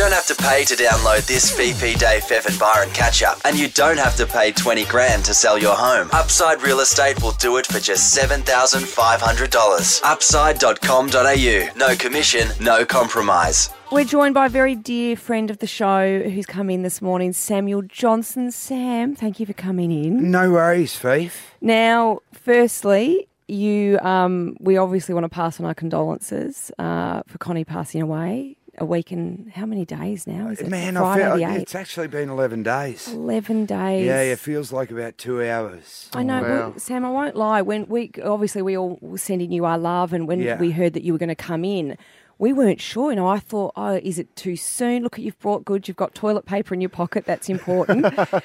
don't have to pay to download this VP Dave, Fev and Byron catch-up. And you don't have to pay 20 grand to sell your home. Upside Real Estate will do it for just $7,500. Upside.com.au. No commission, no compromise. We're joined by a very dear friend of the show who's come in this morning, Samuel Johnson. Sam, thank you for coming in. No worries, Faith. Now, firstly, we obviously want to pass on our condolences for Connie passing away. A week and how many days now? Is it Man, Friday the 8th? it's actually been 11 days. 11 days. Yeah, it feels like about 2 hours. I know. Wow. Well, Sam, I won't lie. When we all were sending you our love, and when we heard that you were going to come in, we weren't sure. I thought, is it too soon? Look, you've brought goods. You've got toilet paper in your pocket. That's important.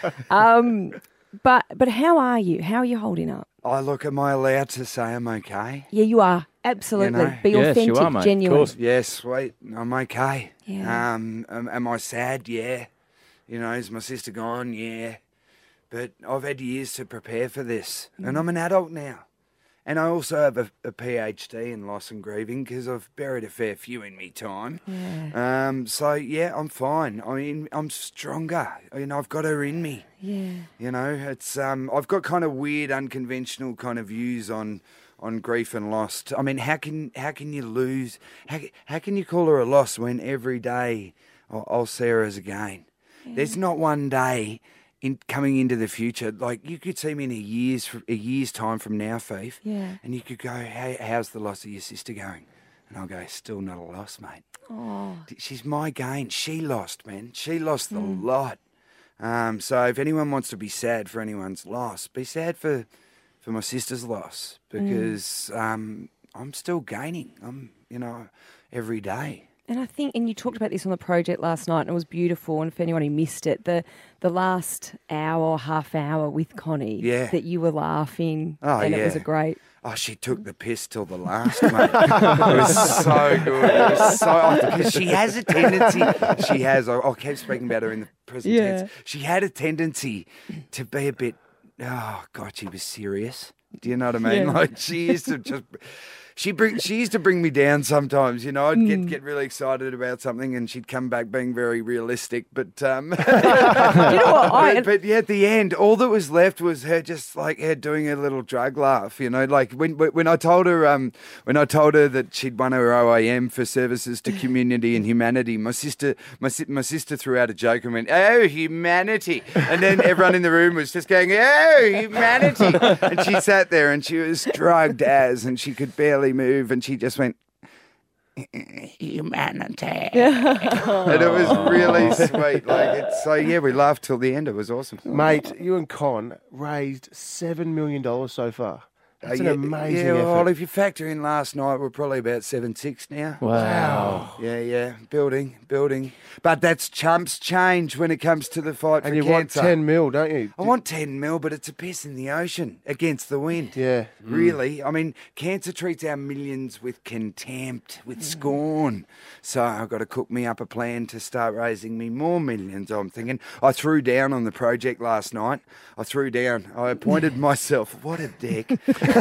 But how are you? How are you holding up? Am I allowed to say I'm okay? Yeah, you are. Absolutely. You know? Be Yes, authentic, you are, mate. genuine. Of course. Yeah, sweet. I'm okay. Yeah. Am I sad? Yeah. Is my sister gone? Yeah. But I've had years to prepare for this, and I'm an adult now. And I also have a PhD in loss and grieving because I've buried a fair few in me time. Yeah. I'm fine. I mean, I'm stronger. I've got her in me. Yeah. It's I've got kind of weird, unconventional kind of views on grief and loss. I mean, how can you lose? How can you call her a loss when every day I'll see her as a gain? Yeah. There's not one day coming into the future, like you could see me in a year's time from now, Faith, and you could go, hey, how's the loss of your sister going? And I'll go, still not a loss, mate. Oh. She's my gain. She lost, man. She lost a lot. So if anyone wants to be sad for anyone's loss, be sad for my sister's loss, because I'm still gaining. Every day. And I think, and you talked about this on the project last night, and it was beautiful. And for anyone who missed it, the last hour or half hour with Connie, that you were laughing, it was a great. Oh, she took the piss till the last, mate. It was so good. It was because she has a tendency. I kept speaking about her in the present tense. She had a tendency to be a bit. Oh God, she was serious. Do you know what I mean? Yeah. Like she used to just. She used to bring me down sometimes, I'd get really excited about something and she'd come back being very realistic. But you know what? but at the end, all that was left was her just like her doing a little drug laugh, like when I told her that she'd won her OIM for services to community and humanity, my sister threw out a joke and went, "Oh, humanity," and then everyone in the room was just going, "Oh, humanity," and she sat there and she was drugged and she could barely move, and she just went, "Humanity," and it was really sweet. We laughed till the end. It was awesome, Mate, you and Con raised $7 million so far. That's an amazing effort. Well, if you factor in last night, we're probably about 7.6 now. Wow. Yeah. Building. But that's chumps change when it comes to the fight for cancer. And you want 10 mil, don't you? I want 10 mil, but it's a piss in the ocean against the wind. Yeah. Really. I mean, cancer treats our millions with contempt, with scorn. So I've got to cook me up a plan to start raising me more millions, I'm thinking. I threw down on the project last night. I appointed myself. What a dick.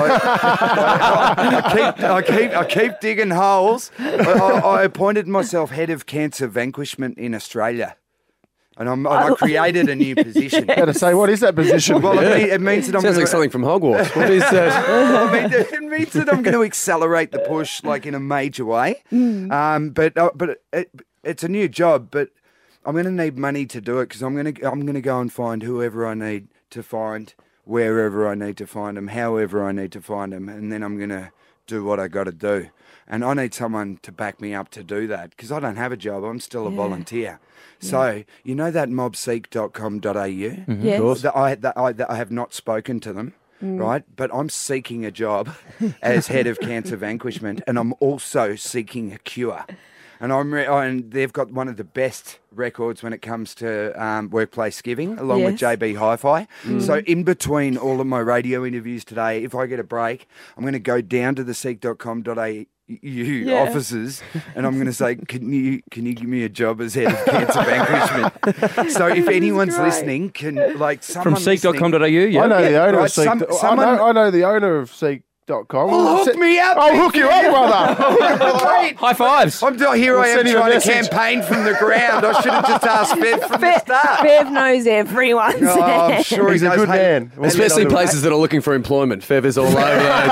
I keep digging holes. I appointed myself head of cancer vanquishment in Australia. And I created a new position. Got to say, what is that position? Well, it means that I'm Sounds like something from Hogwarts. What is that? it means that I'm going to accelerate the push, like in a major way. But it's a new job. But I'm going to need money to do it because I'm going to go and find whoever I need to find, wherever I need to find them, however I need to find them, and then I'm going to do what I got to do. And I need someone to back me up to do that because I don't have a job. I'm still a volunteer. So, that mobseek.com.au, Yes. I have not spoken to them, right? But I'm seeking a job as head of cancer vanquishment, and I'm also seeking a cure. And they've got one of the best records when it comes to workplace giving, along with JB Hi-Fi. So in between all of my radio interviews today, if I get a break, I'm going to go down to the seek.com.au offices, and I'm going to say, can you give me a job as head of cancer vanquishment? So if anyone's listening, can someone From seek.com.au, I know the owner of Seek. Someone, I know the owner of Seek. seek.com. Hook me up. I'll hook you up, brother. Great. High fives. I'm here. I am send you a trying to message. campaign from the ground. I should have just asked Bev from the start. Bev knows everyone. Oh, I'm sure He's a knows. good man. Especially places that are looking for employment. Feathers all over those.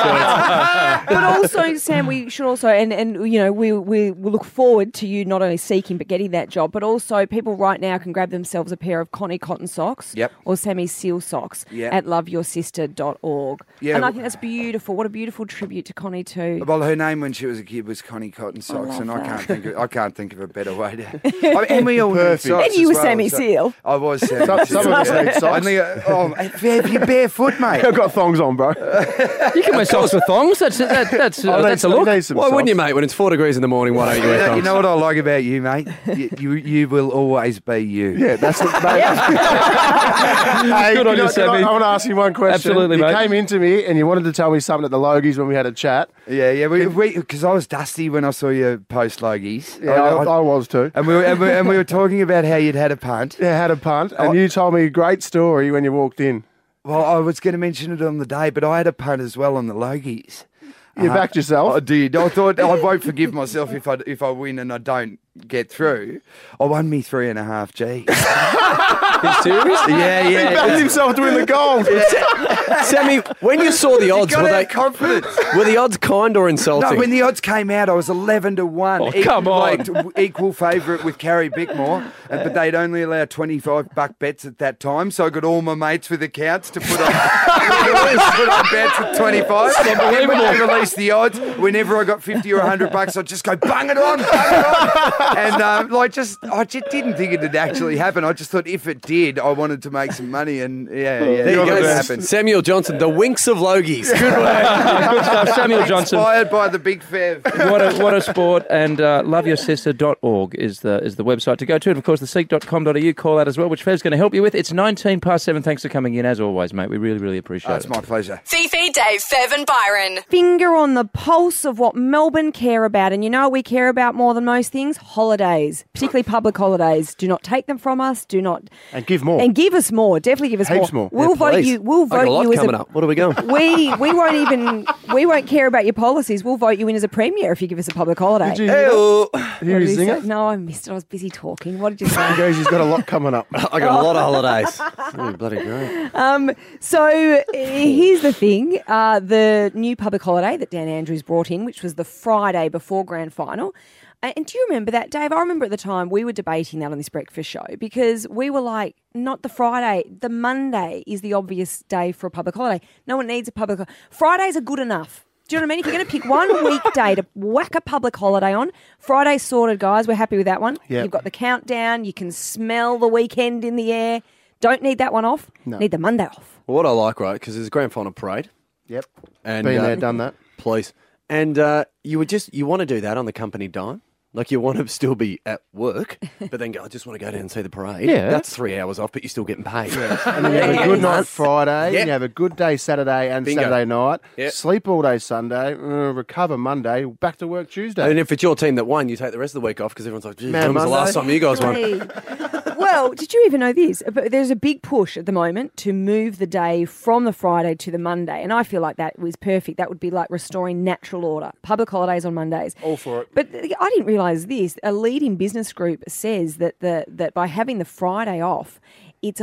But also, Sam, we should also, and you know, we look forward to you not only seeking but getting that job, but also people right now can grab themselves a pair of Connie cotton socks or Sammy Seal socks at loveyoursIster.org. Yeah, and I think that's beautiful. What a beautiful tribute to Connie too. Well, her name when she was a kid was Connie Cotton Socks, and that. I can't think of a better way to. And we all need socks. And you as were well, Sammy so- Seal. I was Sammy Seal. Some of us need socks. Only, Bev, you barefoot, mate. I've got thongs on, bro. You can wear socks with thongs. That's a look. Why wouldn't you, mate? When it's 4 degrees in the morning, why don't you wear thongs? You know what I like about you, mate? You will always be you. Yeah, that's what, mate. Hey, Good on you, Sammy. I want to ask you one question. Absolutely, you mate. came into me and you wanted to tell me something at the Logies when we had a chat. Yeah. Because I was dusty when I saw you post Logies. Yeah, I was too. And we were talking about how you'd had a punt. Yeah, had a punt, and you told me a great story when you walked in. Well, I was going to mention it on the day, but I had a punt as well on the Logies. You backed yourself. I did. I thought I won't forgive myself if I win and I don't get through. I won me 3.5 G's. Are you serious? Yeah. He backed himself to win the gold. Sammy, when you saw the odds, Got out confidence. were the odds kind or insulting? No, when the odds came out, I was 11-1. Oh, come on. Equal favourite with Carrie Bickmore, but they'd only allow $25 bets at that time, so I got all my mates with accounts to put on, bets at 25. And when they released the odds, whenever I got 50 or $100, I'd just go, bung it on. And I just didn't think it'd actually happen. I just thought if it did, I wanted to make some money, and There you go. it happened. Samuel Johnson, the winks of Logies. Good Good stuff. Samuel Johnson. Inspired by the big Fev. What a sport. And loveyoursIster.org is the website to go to. And of course, the seek.com.au call out as well, which Fev's going to help you with. It's 7:19. Thanks for coming in as always, mate. We really, really appreciate it. It's my pleasure. Fifi, Dave, Fev and Byron. Finger on the pulse of what Melbourne care about. And you know what we care about more than most things? Holidays, particularly public holidays. Do not take them from us. Do not... And give more. And give us more. Definitely give us Heaps more. We'll vote Please. you. We'll I got vote a lot you as coming up. What are we going? we won't care about your policies. We'll vote you in as a premier if you give us a public holiday. Did you hear Ew. Hear What his did he singer? say? No, I missed it. I was busy talking. What did you He say? goes, he's got a lot coming up. I got a lot of holidays. Oh, bloody great. So here's the thing. The new public holiday that Dan Andrews brought in, which was the Friday before Grand Final. And do you remember that, Dave? I remember at the time we were debating that on this breakfast show because we were like, not the Friday, the Monday is the obvious day for a public holiday. No one needs a public holiday. Fridays are good enough. Do you know what I mean? If you're going to pick one weekday to whack a public holiday on, Friday's sorted, guys. We're happy with that one. Yep. You've got the countdown. You can smell the weekend in the air. Don't need that one off. No. Need the Monday off. Well, what I like, right, because there's a grand final parade. Yep. And, Been there, done that. Please. And you want to do that on the company dime? Like you want to still be at work, but then go, I just want to go down and see the parade. Yeah. That's 3 hours off, but you're still getting paid. And then you have a good night Friday, Yep. and you have a good day Saturday and Bingo. Saturday night, Yep. sleep all day Sunday, recover Monday, back to work Tuesday. And if it's your team that won, you take the rest of the week off because everyone's like, geez, Man, when was the Monday. last time you guys won? Hey. Well, did you even know this? But there's a big push at the moment to move the day from the Friday to the Monday. And I feel like that was perfect. That would be like restoring natural order. Public holidays on Mondays. All for it. But I didn't realise this. A leading business group says that by having the Friday off, it's a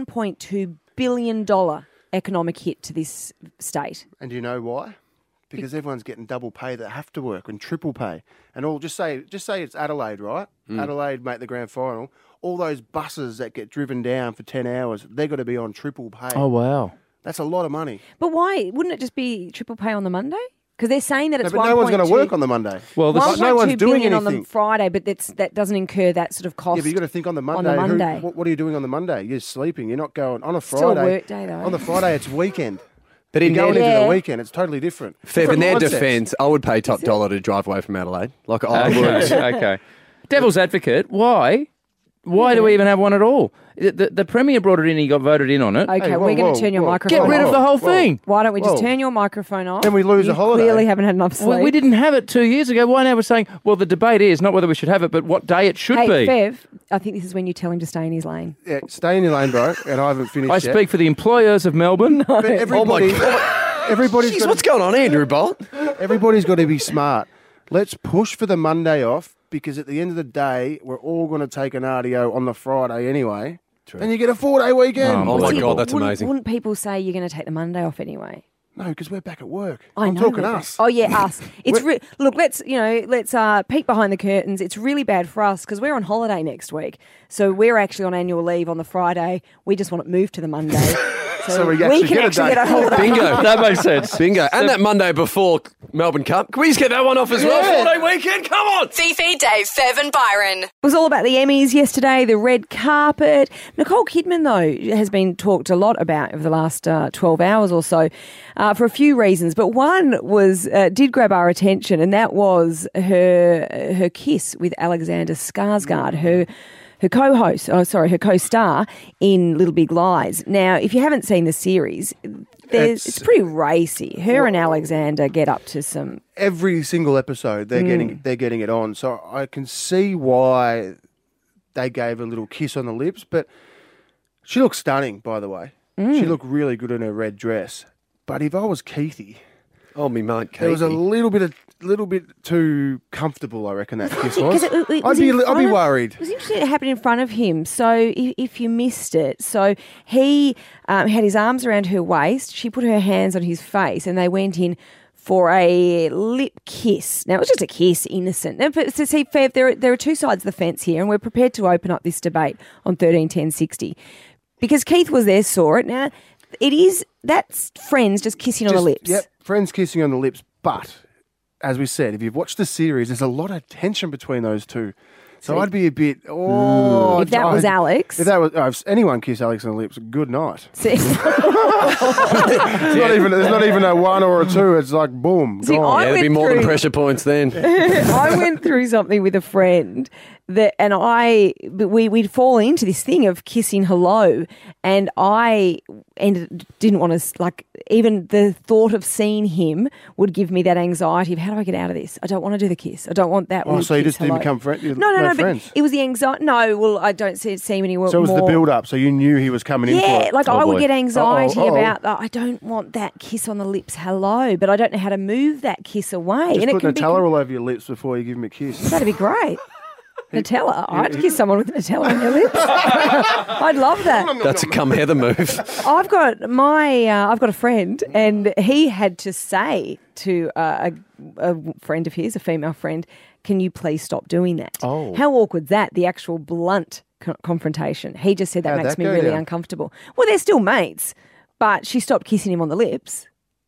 $1.2 billion economic hit to this state. And do you know why? Because everyone's getting double pay that have to work and triple pay. And all just say it's Adelaide, right? Adelaide make the grand final. All those buses that get driven down for 10 hours, they've got to be on triple pay. Oh, wow. That's a lot of money. But why? Wouldn't it just be triple pay on the Monday? Because they're saying that No, it's but no one's going to 1.2 work on the Monday. Well, this is, no one's 1.2 doing billion on the anything. Friday, but that doesn't incur that sort of cost. Yeah, but you've got to think on the Monday. On the Monday. What are you doing on the Monday? You're sleeping. You're not going on a Friday. Still a work day, though. On the Friday, it's weekend. But You're in going their, into Yeah. the weekend. It's totally different. Fev, in Different their mindsets. defence, I would pay top dollar to drive away from Adelaide. Like I would. okay. Devil's advocate, why? Why do we even have one at all? The Premier brought it in, he got voted in on it. Okay, Hey, we're whoa, going to turn your whoa. microphone Get rid off. of the whole Whoa. thing. Why don't we just Whoa. turn your microphone off? Then we lose you a holiday. clearly haven't had enough sleep. Well, we didn't have it 2 years ago. Why now we're saying, well, the debate is not whether we should have it, but what day it should Hey, be. Fev, I think this is when you tell him to stay in his lane. Yeah, stay in your lane, bro. And I haven't finished I yet. speak for the employers of Melbourne. But everybody, Everybody's Jeez, got what's going on, Andrew Bolt? Everybody's got to be smart. Let's push for the Monday off because at the end of the day, we're all going to take an RDO on the Friday anyway. True. And you get a 4-day weekend. Oh, my See, God, that's wouldn't- amazing. Wouldn't people say you're going to take the Monday off anyway? No, because we're back at work. I'm talking us. Oh yeah, us. It's look. Let's peek behind the curtains. It's really bad for us because we're on holiday next week. So we're actually on annual leave on the Friday. We just want it moved to the Monday. So we can actually actually get a get a holiday. Bingo. That makes sense. Bingo. And that Monday before Melbourne Cup. Can we just get that one off as well? 4-day weekend, come on! Fifi, Dave, Fev and Byron. It was all about the Emmys yesterday, the red carpet. Nicole Kidman, though, has been talked a lot about over the last 12 hours or so for a few reasons. But one was did grab our attention, and that was her kiss with Alexander Skarsgård, her co-star in Little Big Lies. Now, if you haven't seen the series, it's pretty racy. Her and Alexander get up to some... Every single episode, they're getting it on. So I can see why they gave a little kiss on the lips. But she looks stunning, by the way. She looked really good in her red dress. But if I was Keithy... Oh, me mate, It was a little bit too comfortable, I reckon, that kiss was. I'd be worried. It was interesting it happened in front of him. So if you missed it, so he had his arms around her waist, she put her hands on his face, and they went in for a lip kiss. Now, it was just a kiss, innocent. Now, so see, Fev, there are two sides of the fence here, and we're prepared to open up this debate on 131060. Because Keith was there, saw it. Now, that's friends just kissing on the lips. Yep, friends kissing on the lips, but... As we said, if you've watched the series, there's a lot of tension between those two. So I'd be a bit... If that was Alex... If that was... if anyone kiss Alex on the lips, good night. See, There's not even a 1 or a 2. It's like, boom, See, gone. Yeah, there'd be more than pressure points then. I went through something with a friend we'd fall into this thing of kissing hello, and I didn't want to, like, even the thought of seeing him would give me that anxiety of, how do I get out of this? I don't want to do the kiss. I don't want that one. Oh, so you kiss just didn't hello. become friends? No, friends? but it was the anxiety. No, well, I don't see him anymore. So it was the build-up, so you knew he was coming in for Yeah, it. like I would get anxiety Uh-oh. about, I don't want that kiss on the lips, hello, but I don't know how to move that kiss away. Just and put Nutella all over your lips before you give him a kiss. That'd be great. Nutella. I'd kiss someone with Nutella on their lips. I'd love that. That's a come Heather move. I've got a friend, and he had to say to a friend of his, a female friend, "Can you please stop doing that?" Oh. How awkward's that? The actual blunt confrontation. He just said that How'd makes that me go really down? uncomfortable. Well, they're still mates, but she stopped kissing him on the lips.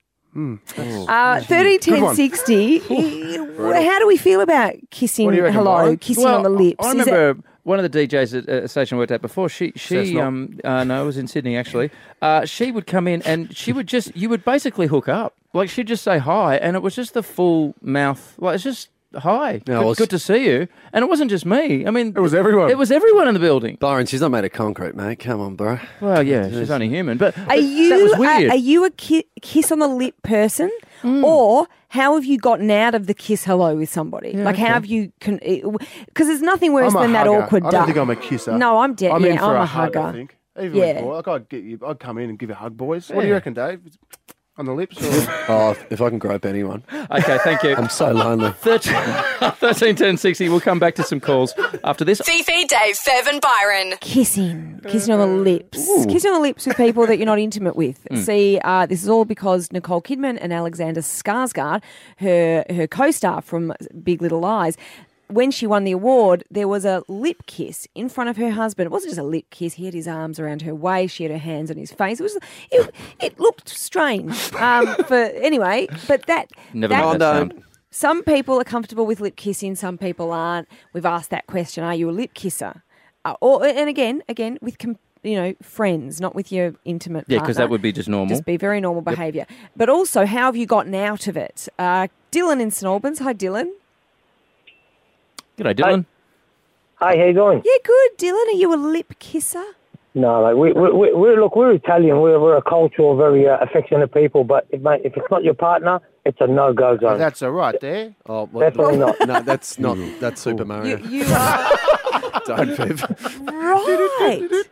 131060. How do we feel about kissing What do you reckon, hello, Byron? kissing on the lips? I Is that- remember one of the DJs at a station I worked at before. No, it was in Sydney actually. She would come in and you would basically hook up. Like she'd just say hi, and it was just the full mouth. Like it's just hi, good to see you. And it wasn't just me. I mean, It was everyone. It was everyone in the building. Byron, she's not made of concrete, mate. Come on, bro. Well, yeah, she's only human, but Are you that was weird. Are you a kiss on the lip person, or how have you gotten out of the kiss hello with somebody? Like how have you? Because there's nothing worse I'm a than that hugger. awkward I duck. don't think I'm a kisser. No, I'm dead. I'm Yeah, in for I'm a hug, I hugger. think. Even Yeah. with boy, I'd come in and give you a hug, boys. What do you reckon, Dave? On the lips? Or? Oh, if I can grope anyone. Okay, thank you. I'm so lonely. 131060. We'll come back to some calls after this. Fifi, Dave, Fev and Byron. Kissing on the lips. Kissing on the lips with people that you're not intimate with. See, this is all because Nicole Kidman and Alexander Skarsgård, her co-star from Big Little Lies, when she won the award, there was a lip kiss in front of her husband. It wasn't just a lip kiss. He had his arms around her waist. She had her hands on his face. It looked strange. But that Never mind that sound. some people are comfortable with lip kissing. Some people aren't. We've asked that question: are you a lip kisser? And again, with friends, not with your intimate Yeah, partner. because that would be just normal. Just be very normal behaviour. But also, how have you gotten out of it? Dylan in St Albans. Hi, Dylan. G'day, Dylan. Hi, how you doing? Yeah, good. Dylan, are you a lip kisser? No, like we're Italian. We're a cultural, very affectionate people. But if it's not your partner, it's a no-go zone. That's all right there. Oh, well, Definitely not. No, that's not. That's Super Mario. You are Don't, Viv. right.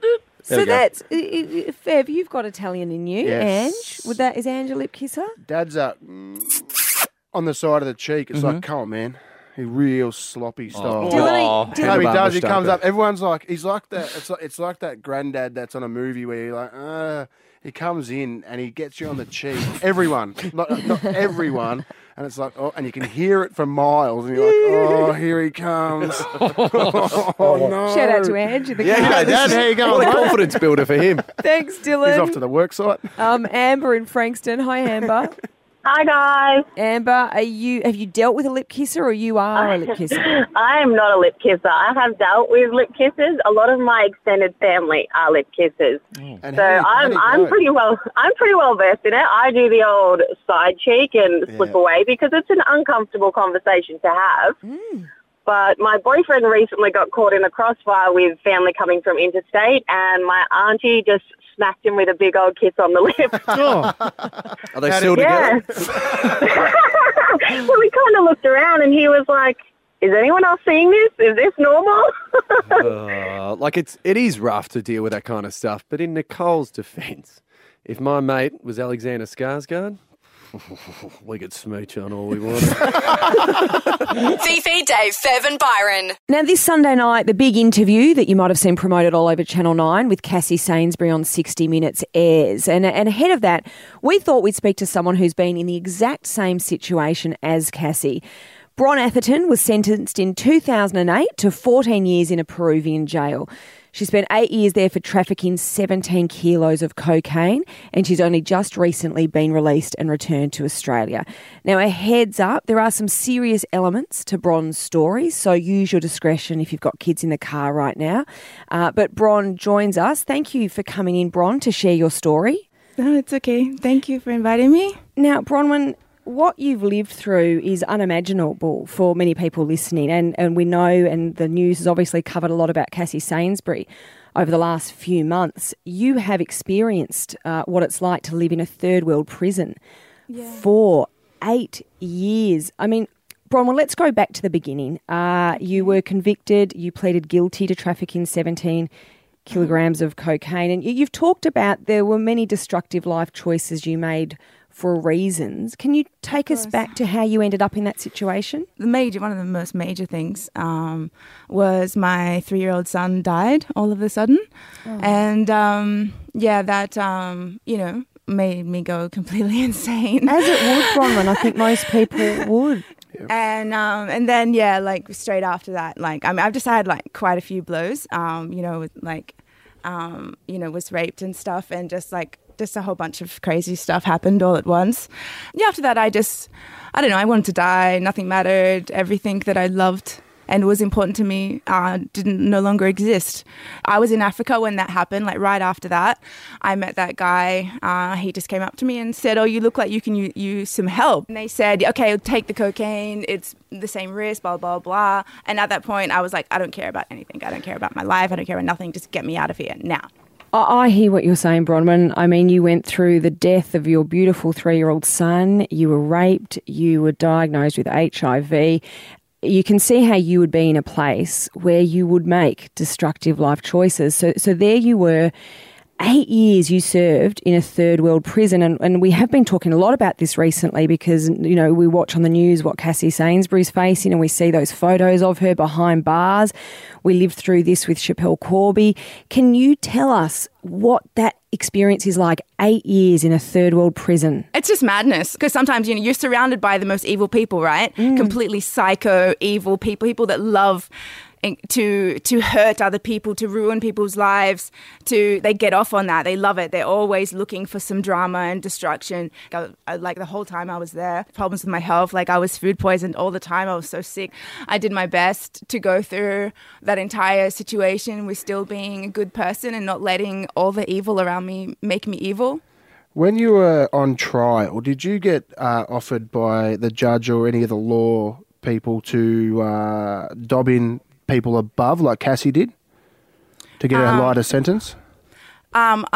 So we go. that's Fev. You've got Italian in you, Yes. Ange. Is Ange a lip kisser? Dad's on the side of the cheek. It's like, come on, man. He real sloppy style. Dylan, No, he does. He Moustache. comes up. Everyone's like, he's like that. It's like that granddad that's on a movie where you're like, he comes in and he gets you on the cheek. Everyone, not everyone. And it's like, and you can hear it for miles. And you're like, oh, here he comes. Oh, no. Shout out to Ange in the car. Hey, Dad, how you going? What a mate? confidence builder for him. Thanks, Dylan. He's off to the work site. Amber in Frankston. Hi, Amber. Hi guys. Amber, have you dealt with a lip kisser, or you are a lip kisser? I am not a lip kisser. I have dealt with lip kissers. A lot of my extended family are lip kissers. And So I'm pretty well versed in it. I do the old side cheek and slip away because it's an uncomfortable conversation to have. But my boyfriend recently got caught in the crossfire with family coming from interstate, and my auntie just smacked him with a big old kiss on the lips. Are they still together? Well, we kind of looked around and he was like, is anyone else seeing this? Is this normal? It is rough to deal with that kind of stuff. But in Nicole's defence, if my mate was Alexander Skarsgård, we could smooch on all we wanted. Fifi, Dave, Fev and Byron. Now, this Sunday night, the big interview that you might have seen promoted all over Channel 9 with Cassie Sainsbury on 60 Minutes airs. And ahead of that, we thought we'd speak to someone who's been in the exact same situation as Cassie. Bron Atherton was sentenced in 2008 to 14 years in a Peruvian jail. She spent 8 years there for trafficking 17 kilos of cocaine, and she's only just recently been released and returned to Australia. Now, a heads up, there are some serious elements to Bron's story, so use your discretion if you've got kids in the car right now. But Bron joins us. Thank you for coming in, Bron, to share your story. No, it's okay. Thank you for inviting me. Now, Bronwyn, what you've lived through is unimaginable for many people listening, and we know, and the news has obviously covered a lot about Cassie Sainsbury over the last few months. You have experienced what it's like to live in a third world prison for 8 years. I mean, Bronwyn, let's go back to the beginning. You were convicted, you pleaded guilty to trafficking 17 kilograms of cocaine, and you've talked about there were many destructive life choices you made for reasons. Can you take us back to how you ended up in that situation? One of the most major things was my 3-year-old son died all of a sudden. And that, made me go completely insane. As it would, Bronwyn. I think most people would. And then, straight after that, I've just had, quite a few blows, was raped and stuff, and just a whole bunch of crazy stuff happened all at once. Yeah, after that, I wanted to die. Nothing mattered. Everything that I loved and was important to me no longer exist. I was in Africa when that happened, right after that. I met that guy. He just came up to me and said, oh, you look like you can use some help. And they said, okay, take the cocaine. It's the same risk, blah, blah, blah. And at that point, I was like, I don't care about anything. I don't care about my life. I don't care about nothing. Just get me out of here now. I hear what you're saying, Bronwyn. I mean, you went through the death of your beautiful 3-year-old son. You were raped. You were diagnosed with HIV. You can see how you would be in a place where you would make destructive life choices. So there you were. 8 years you served in a third world prison, and we have been talking a lot about this recently because, we watch on the news what Cassie Sainsbury's facing, and we see those photos of her behind bars. We lived through this with Schapelle Corby. Can you tell us what that experience is like, 8 years in a third world prison? It's just madness because sometimes, you're surrounded by the most evil people, right? Completely psycho, evil people that love to hurt other people, to ruin people's lives. They get off on that. They love it. They're always looking for some drama and destruction. The whole time I was there, problems with my health. I was food poisoned all the time. I was so sick. I did my best to go through that entire situation with still being a good person and not letting all the evil around me make me evil. When you were on trial, did you get offered by the judge or any of the law people to dob in people above, like Cassie did, to get a lighter sentence? At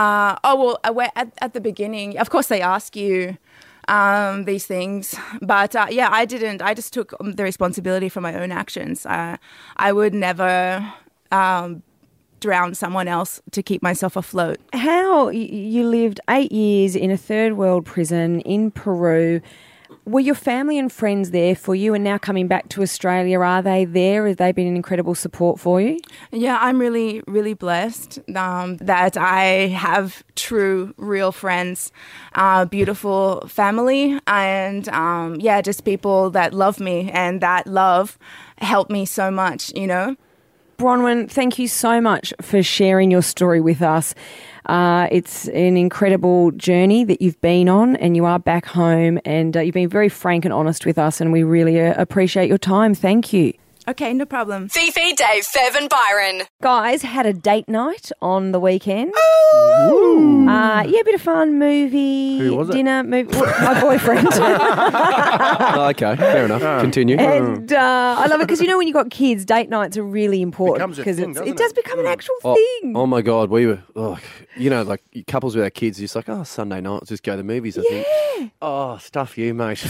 the beginning, of course, they ask you these things, but I didn't. I just took the responsibility for my own actions. I would never drown someone else to keep myself afloat. How you lived 8 years in a third world prison in Peru. Were your family and friends there for you, and now coming back to Australia, are they there? Have they been an incredible support for you? Yeah, I'm really, really blessed that I have true, real friends, beautiful family, and just people that love me, and that love helped me so much, you know. Bronwyn, thank you so much for sharing your story with us. It's an incredible journey that you've been on, and you are back home, and you've been very frank and honest with us, and we really appreciate your time. Thank you. Okay, no problem. Fifi, Dave, Fev and Byron. Guys, had a date night on the weekend. Ooh. A bit of fun, movie, Who was it? dinner, movie. My boyfriend. Okay, fair enough. Continue. And I love it because, when you've got kids, date nights are really important Becomes a because thing, it doesn't does it? become an actual thing. Oh my God, we were, like couples with our kids, just like, Sunday night, let's just go to the movies, I think. Oh, stuff you, mate.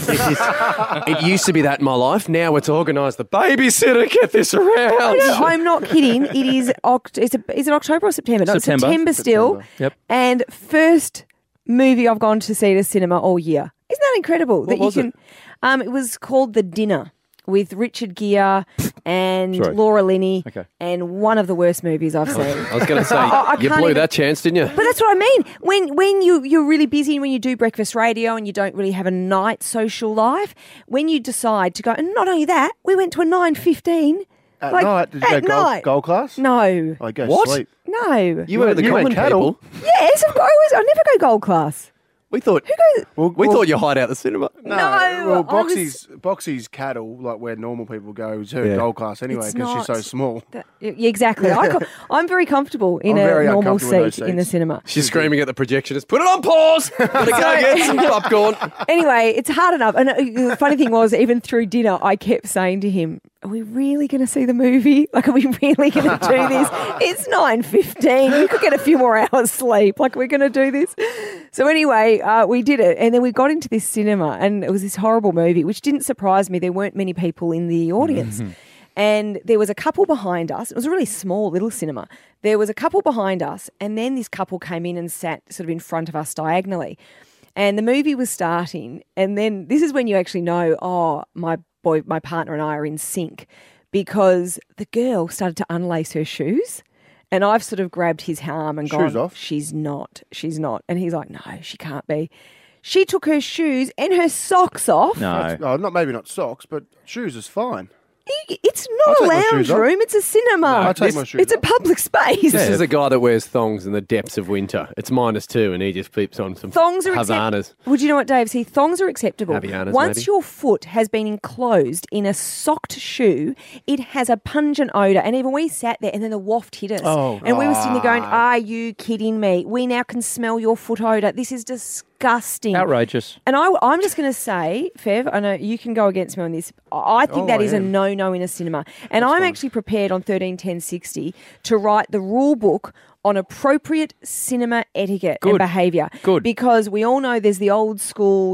It used to be that in my life. Now it's organised. The babysitter, get this around. I'm not kidding. It is, is it October or September? No, September. September still. September. Yep. And first movie I've gone to see at a cinema all year. Isn't that incredible? What was it? It was called The Dinner with Richard Gere and Laura Linney, and one of the worst movies I've seen. I was going to say, you can't blew even- that chance, didn't you? But that's what I mean. When you're really busy and when you do breakfast radio and you don't really have a night social life, when you decide to go, and not only that, we went to a 9:15. At night? Did you go gold class? No. I go What? sleep. No. You were the you common went cattle. people. Yes, of course. I never go gold class. We thought we thought you hide out the cinema. No, Well, I was- Boxy's cattle, like where normal people go, is her Yeah. gold class anyway It's because she's so not. small. Yeah, exactly. I'm very comfortable in I'm a very normal uncomfortable with seat those in the seats. cinema. She's screaming at the projectionist, put it on pause. Gotta go get some popcorn. Anyway, it's hard enough. And the funny thing was, even through dinner, I kept saying to him, are we really going to see the movie? Like, are we really going to do this? It's 9:15. We could get a few more hours sleep. Like, we're going to do this. So anyway, we did it. And then we got into this cinema, and it was this horrible movie, which didn't surprise me. There weren't many people in the audience. And there was a couple behind us. It was a really small little cinema. There was a couple behind us, and then this couple came in and sat sort of in front of us diagonally. And the movie was starting, and then this is when you actually know, my partner and I are in sync, because the girl started to unlace her shoes, and I've sort of grabbed his arm and Shoes gone, off? she's not. And he's like, no, she can't be. She took her shoes and her socks off. No. Oh, maybe not socks, but shoes is fine. It's not a I'll take my lounge shoes off. room. It's a cinema. I take my shoes It's a off. public space. This is a guy that wears thongs in the depths of winter. It's -2, and he just peeps on some Thongs are Havanas. acceptable. Would you know what, Dave? See, thongs are acceptable. Havianas, Once maybe. your foot has been enclosed in a socked shoe, it has a pungent odour. And even we sat there, and then the waft hit us. And we were sitting there going, are you kidding me? We now can smell your foot odour. This is disgusting. Outrageous. And I'm just going to say, Fev, I know you can go against me on this. I think that is a no-no in a cinema. And I'm actually prepared on 131060 to write the rule book on appropriate cinema etiquette and behaviour. Good. Because we all know there's the old school,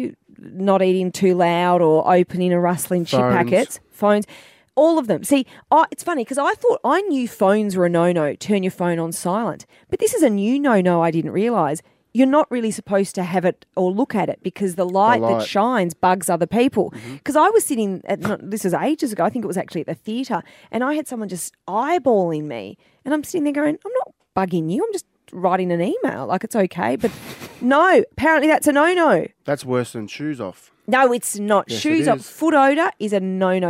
not eating too loud or opening and rustling chip Phones. packets, phones. All of them. See, it's funny because I knew phones were a no-no, turn your phone on silent. But this is a new no-no I didn't realise. You're not really supposed to have it or look at it because the light that shines bugs other people. Because I was sitting this was ages ago, I think it was actually at the theatre, and I had someone just eyeballing me. And I'm sitting there going, I'm not bugging you, I'm just writing an email. Like, it's okay. But no, apparently that's a no-no. That's worse than shoes off. No, it's not. Yes, Shoes it off. is. Foot odour is a no-no.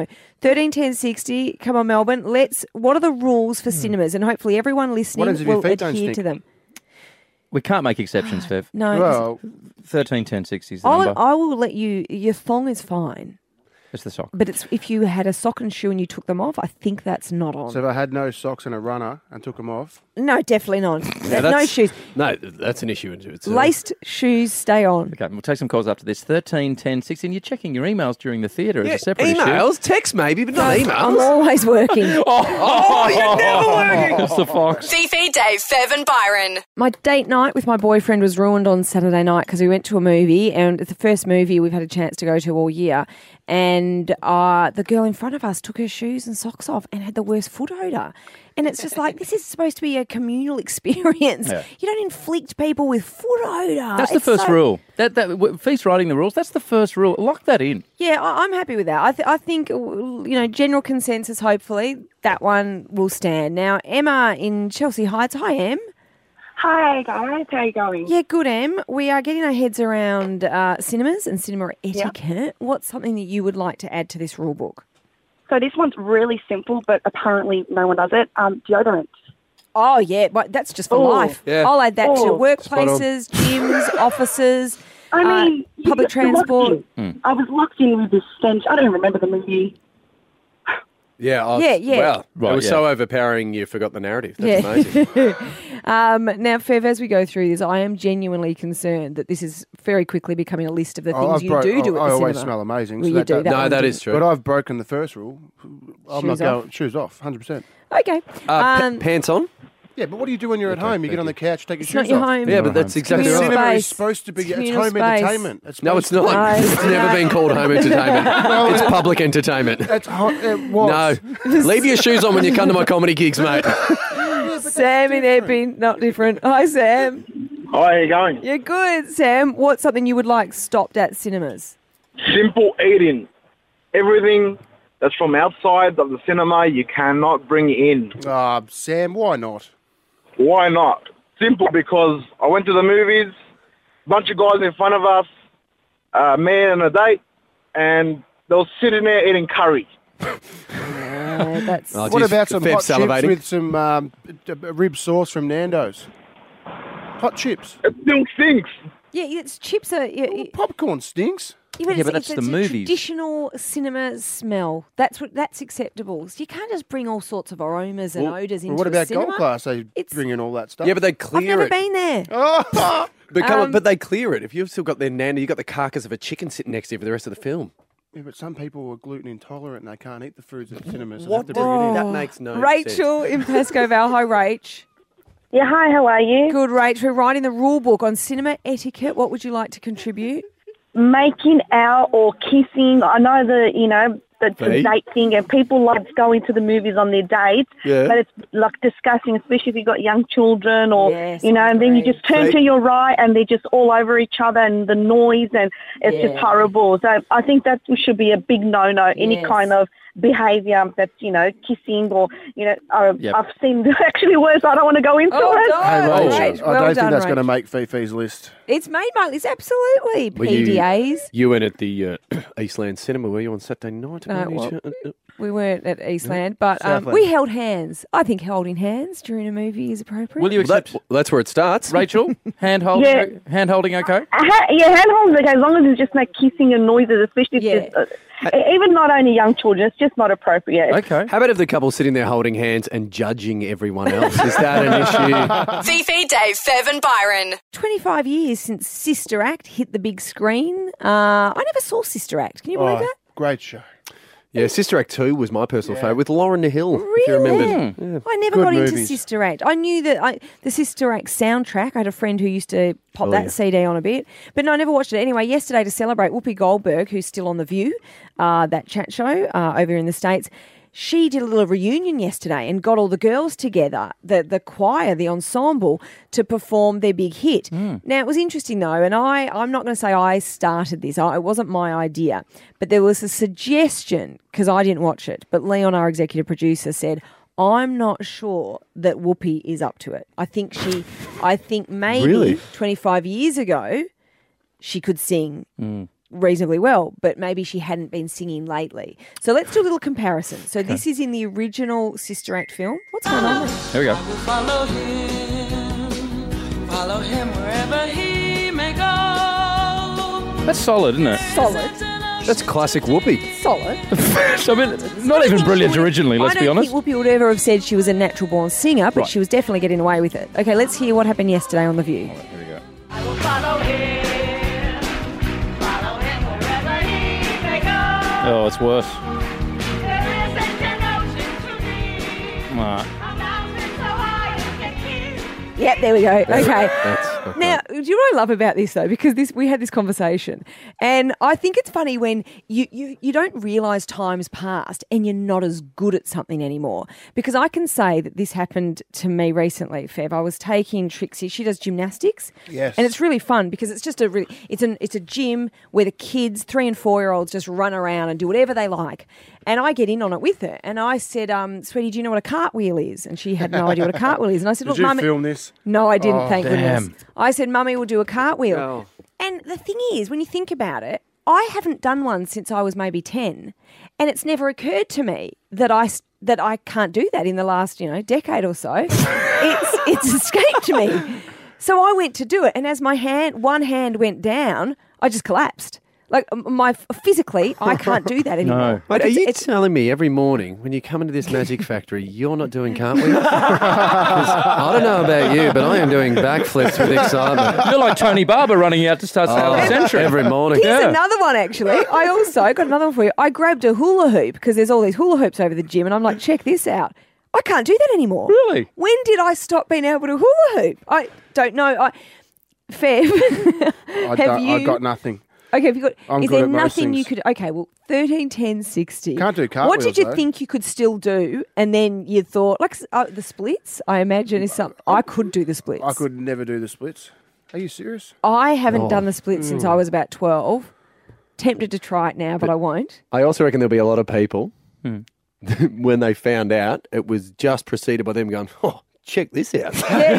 131060, come on, Melbourne. What are the rules for cinemas? And hopefully everyone listening happens if your will feet don't adhere stink? to them. We can't make exceptions, Fev. No, Well, 13, 10, 60 is the number. I will let you. Your thong is fine, It's the sock. but it's if you had a sock and shoe and you took them off, I think that's not on. so if I had no socks and a runner and took them off, No, definitely not. No that's- shoes. No, that's an issue. Laced shoes stay on. Okay, we'll take some calls after this. 13, 10, 60. And you're checking your emails during the theatre as a separate issue. emails, text maybe, but not I'm emails. always working. Oh, you're never working. It's the fox. Fifi, Dave, Fev and Byron. My date night with my boyfriend was ruined on Saturday night because we went to a movie, and it's the first movie we've had a chance to go to all year. and the girl in front of us took her shoes and socks off and had the worst foot odour. And it's just like, this is supposed to be a communal experience. Yeah. You don't inflict people with foot odour. That's the first rule. Feast writing the rules, that's the first rule. Lock that in. Yeah, I'm happy with that. I think, general consensus, hopefully, that one will stand. Now, Emma in Chelsea Heights. Hi, Em. Hi, guys. How are you going? Yeah, good, Em. We are getting our heads around cinemas and cinema etiquette. Yep. What's something that you would like to add to this rule book? So this one's really simple, but apparently no one does it. Deodorant. Oh, yeah. But that's just for life. Yeah. I'll add that to workplaces, gyms, offices, public transport. I was locked in with this stench. I don't even remember the movie. Yeah. Wow. Right, it was so overpowering you forgot the narrative. That's amazing. Now, Fev, as we go through this, I am genuinely concerned that this is very quickly becoming a list of the things do at the cinema. I always smell amazing. Well, so that is true. But I've broken the first rule. I'm not going. Shoes off, 100%. Okay. Pants on? Yeah, but what do you do when you're at home? You get on the couch, take your shoes It's not your off. home. Yeah, but that's exactly Communal right. Cinema is space. supposed to be it's Communal home space. entertainment. No, it's not. It's never been called home entertainment. It's public entertainment. It was. No. Leave your shoes on when you come to my comedy gigs, mate. Sam in Epping, not different. Hi, Sam. Hi, how you going? You're good, Sam. What's something you would like stopped at cinemas? Simple eating. Everything that's from outside of the cinema, you cannot bring in. Sam, why not? Why not? Simple, because I went to the movies, bunch of guys in front of us, me and a date, and they were sitting there eating curry. What about some hot chips with some rib sauce from Nando's? Hot chips. It still stinks. Yeah, it's chips. Popcorn stinks. Yeah, but that's the movies. Traditional cinema smell. That's acceptable. So you can't just bring all sorts of aromas and odours into what about a cinema. Gold Class? They bring in all that stuff. Yeah, but they clear I've never it. been there. But they clear it. If you've still got their nando, you've got the carcass of a chicken sitting next to you for the rest of the film. Yeah, but some people are gluten intolerant and they can't eat the foods at cinemas. What? They have to bring it in. That makes no sense. Rachel in Pascoe Vale. Hi, Rach. Yeah, hi, how are you? Good, Rach. We're writing the rule book on cinema etiquette. What would you like to contribute? Making out or kissing. I know the date thing, and people like going to the movies on their dates, but it's like disgusting, especially if you've got young children or, and then you just turn to your right and they're just all over each other and the noise and it's just horrible. So I think that should be a big no-no, any kind of behaviour that's, kissing or, I've seen actually worse. I don't want to go into it. Hey, Rachel, Rach, I don't think that's going to make Fifi's list. It's made my list, absolutely. PDAs. You went at the Eastland Cinema, were you, on Saturday night? We weren't at Eastland, but we held hands. I think holding hands during a movie is appropriate. Will you accept? That's where it starts. Rachel, hand holding okay? Hand holding okay, as long as it's just no kissing and noises, especially if even not only young children, it's just not appropriate. Okay. How about if the couple's sitting there holding hands and judging everyone else? Is that an issue? Fifi, Dave, Fev and Byron. 25 years since Sister Act hit the big screen. I never saw Sister Act. Can you believe that? Great show. Yeah, Sister Act 2 was my personal favourite with Lauren Nahill. Really? If you remember. Yeah. I never got into Sister Act. I knew that the Sister Act soundtrack, I had a friend who used to pop that CD on a bit, but no, I never watched it. Anyway, yesterday to celebrate, Whoopi Goldberg, who's still on The View, that chat show over in the States, she did a little reunion yesterday and got all the girls together, the choir, the ensemble, to perform their big hit. Now, it was interesting, though, and I'm not going to say I started this. It wasn't my idea. But there was a suggestion, because I didn't watch it, but Leon, our executive producer, said, I'm not sure that Whoopi is up to it. I think maybe 25 years ago she could sing reasonably well, but maybe she hadn't been singing lately. So let's do a little comparison. So this is in the original Sister Act film. What's going on there? Here we go. Follow him wherever he may go. That's solid, isn't it? Solid. That's classic Whoopi. Solid. I mean, not even brilliant originally, let's be honest. I don't think Whoopi would ever have said she was a natural-born singer, but she was definitely getting away with it. Okay, let's hear what happened yesterday on The View. All right, here we go. I will follow him wherever he may go. Oh, it's worse. There isn't an ocean to me. Nah. A mountain so high you can kiss. Yep, there we go. Okay. Facebook. Now, do you know what I love about this though? Because we had this conversation, and I think it's funny when you don't realise time's passed and you're not as good at something anymore. Because I can say that this happened to me recently, Fev. I was taking Trixie. She does gymnastics, Yes. and it's really fun because it's just it's a gym where the kids, 3 and 4-year-olds, just run around and do whatever they like. And I get in on it with her, and I said, "Sweetie, do you know what a cartwheel is?" And she had no idea what a cartwheel is. And I said, Did "Look, you Mummy." film this? No, I didn't. Thank damn. goodness. I said, "Mummy will do a cartwheel." Oh. And the thing is, when you think about it, I haven't done one since I was maybe 10, and it's never occurred to me that I can't do that in the last decade or so. It's escaped me. So I went to do it, and as my one hand went down, I just collapsed. Like physically, I can't do that anymore. No. Mate, Like, are you telling me every morning when you come into this magic factory, you're not doing cartwheels? 'Cause I don't know about you, but I am doing backflips with excitement. You're like Tony Barber running out to start Sale of the Century. Every morning. Here's another one, actually. I also got another one for you. I grabbed a hula hoop because there's all these hula hoops over the gym, and I'm like, check this out. I can't do that anymore. Really? When did I stop being able to hula hoop? I don't know. Fev, I got nothing. Okay, have you got? I'm is good there at most nothing you things. could? Okay, well, 13, 10, 60. Can't do What cartwheels, did you though. think you could still do? And then you thought, like the splits, I imagine is something. I could do the splits. I could never do the splits. Are you serious? I haven't done the splits since I was about 12. Tempted to try it now, but I won't. I also reckon there'll be a lot of people when they found out it was just preceded by them going, oh, check this out.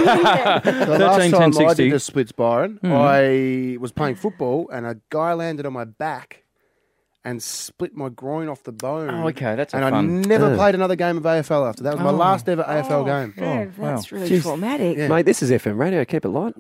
The last 13, time 10, I 60. did the splits, Byron, I was playing football and a guy landed on my back and split my groin off the bone. Oh, okay, that's and fun. I never played another game of AFL after. That was my last ever AFL game. Fev, that's really traumatic. Yeah. Mate, this is FM radio. Keep it light.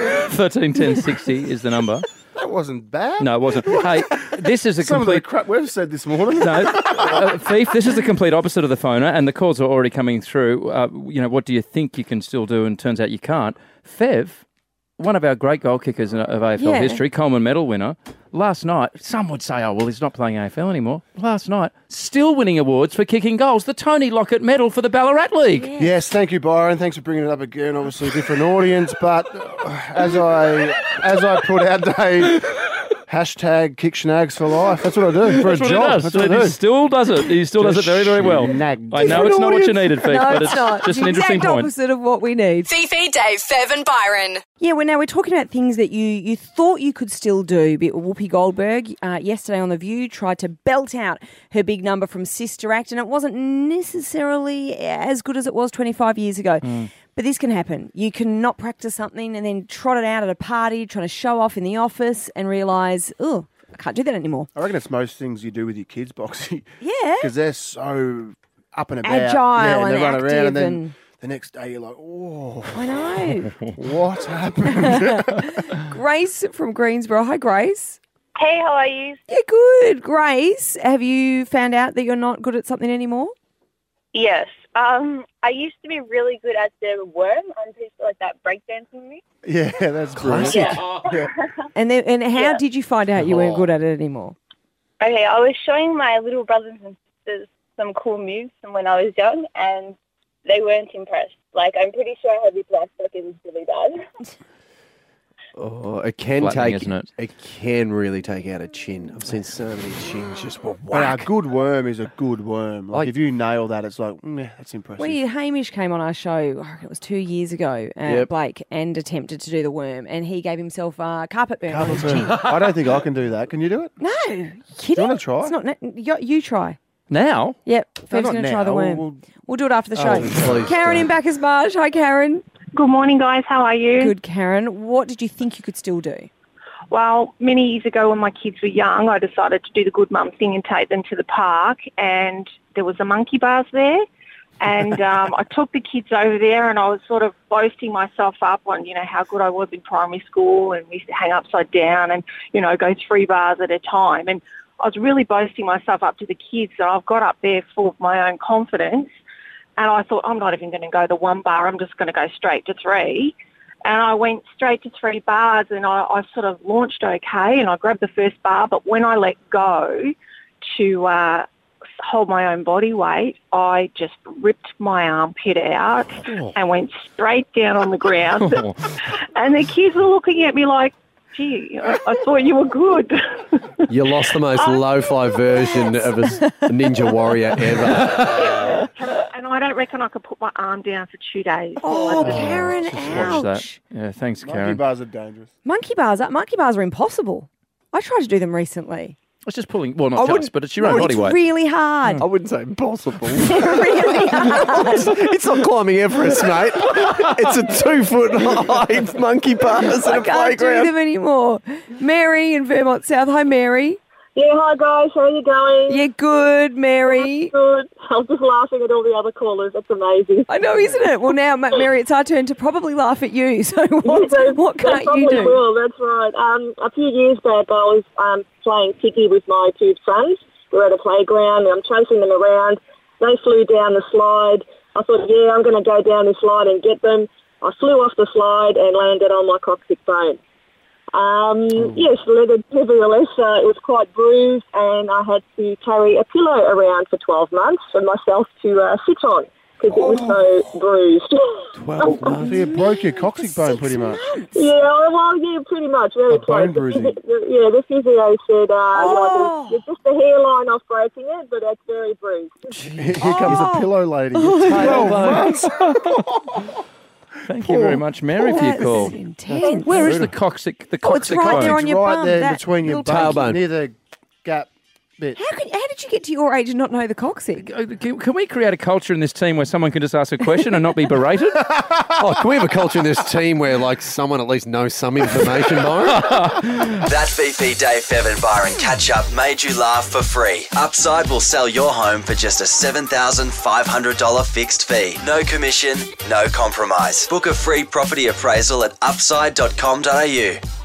13 10 60 is the number. That wasn't bad. No, it wasn't. Hey, this is a Some of the complete. crap we've said this morning. No, Thief, this is the complete opposite of the phoner, and the calls are already coming through. What do you think you can still do? And turns out you can't. Fev, one of our great goal kickers of AFL history, Coleman medal winner, last night, some would say, oh, well, he's not playing AFL anymore. Last night, still winning awards for kicking goals. The Tony Lockett medal for the Ballarat League. Yes, thank you, Byron. Thanks for bringing it up again. Obviously, a different audience, but as I put out, Dave, hashtag kick snags for life. That's what I do for That's a what job. he does. That's what I And do. he still does it. He still does it very, very well. Snagged. I know it's not what you needed, Thief, No, but it's not. just the an interesting exact point. opposite of what we need. Fifi, Dave, Fev and Byron. Yeah, well, now we're talking about things that you thought you could still do. But Whoopi Goldberg, yesterday on The View, tried to belt out her big number from Sister Act, and it wasn't necessarily as good as it was 25 years ago. But this can happen. You can not practice something and then trot it out at a party, trying to show off in the office and realise, oh, I can't do that anymore. I reckon it's most things you do with your kids, Boxy. Yeah. Because they're so up and about. Agile yeah, and they run around active and then and- the next day you're like, oh, I know. what happened? Grace from Greensboro. Hi, Grace. Hey, how are you? Yeah, good. Grace, have you found out that you're not good at something anymore? Yes. I used to be really good at the worm on people like that breakdancing move. Yeah, that's brilliant. Yeah. And how did you find out you weren't good at it anymore? Okay, I was showing my little brothers and sisters some cool moves from when I was young, and they weren't impressed. Like, I'm pretty sure I had this last look and it's really bad. Oh, it can Flattening, take, isn't it? it can really take out a chin. I've seen so many chins just But a whack. good worm is a good worm. Like, Like- if you nail that, it's like, that's impressive. Hamish came on our show, I reckon it was 2 years ago, Yep. Blake, and attempted to do the worm, and he gave himself a carpet burn on his Carpet chin. burn. I don't think I can do that. Can you do it? No, kidding? Do you want to try? It's not. You try. Now? Yep, No, Fev's not going to try the now. worm. We'll do it after the show. please Karen don't. in Bacchus Marsh. Hi, Karen. Good morning, guys. How are you? Good, Karen. What did you think you could still do? Well, many years ago when my kids were young, I decided to do the good mum thing and take them to the park, and there was a monkey bars there. And I took the kids over there, and I was sort of boasting myself up on, how good I was in primary school, and we used to hang upside down and, go 3 bars at a time. And I was really boasting myself up to the kids, and I've got up there full of my own confidence. And I thought, I'm not even going to go the 1 bar, I'm just going to go straight to 3. And I went straight to 3 bars, and I sort of launched okay, and I grabbed the first bar, but when I let go to hold my own body weight, I just ripped my armpit out and went straight down on the ground. And the kids were looking at me like, gee, I thought you were good. You lost the most lo-fi version of a Ninja Warrior ever. And I don't reckon I could put my arm down for 2 days. Oh, Karen, Watch ouch. that. Yeah, thanks, Monkey Karen. bars are dangerous. Monkey bars are impossible. I tried to do them recently. It's just pulling, well, not just, but it's your own body it's weight. really hard. I wouldn't say impossible. really hard. It's not climbing Everest, mate. It's a 2 foot high monkey bars in I a can't do playground. them anymore. Mary in Vermont South. Hi, Mary. Yeah, hi guys, how are you going? Yeah, good, Mary. Good. I was just laughing at all the other callers. That's amazing. I know, isn't it? Well, now, Mary, it's our turn to probably laugh at you. So what can't you do? Will, that's right. A few years back, I was playing ticky with my 2 sons. We were at a playground, and I'm chasing them around. They flew down the slide. I thought, yeah, I'm going to go down the slide and get them. I flew off the slide and landed on my coccyx bone. Yes, nevertheless, it was quite bruised, and I had to carry a pillow around for 12 months for myself to sit on because it was so bruised. 12 months. So you broke your coccyx bone pretty much. Yeah, well, yeah, pretty much, very close. Bone bruising. The physio said, it's just the hairline off breaking it, but it's very bruised. Here comes the pillow lady. 12 months. Thank you very much, Mary, for your call. Intense. Where is the coccyx? The it's coccyx right bone? there on It's your right bum. there that between your little tailbone. near the gap bit. How did you get to your age and not know the coccyx? Can we create a culture in this team where someone can just ask a question and not be berated? Oh, can we have a culture in this team where, like, someone at least knows some information, Byron? That VP Dave, Fev and Byron catch-up made you laugh for free. Upside will sell your home for just a $7,500 fixed fee. No commission, no compromise. Book a free property appraisal at upside.com.au.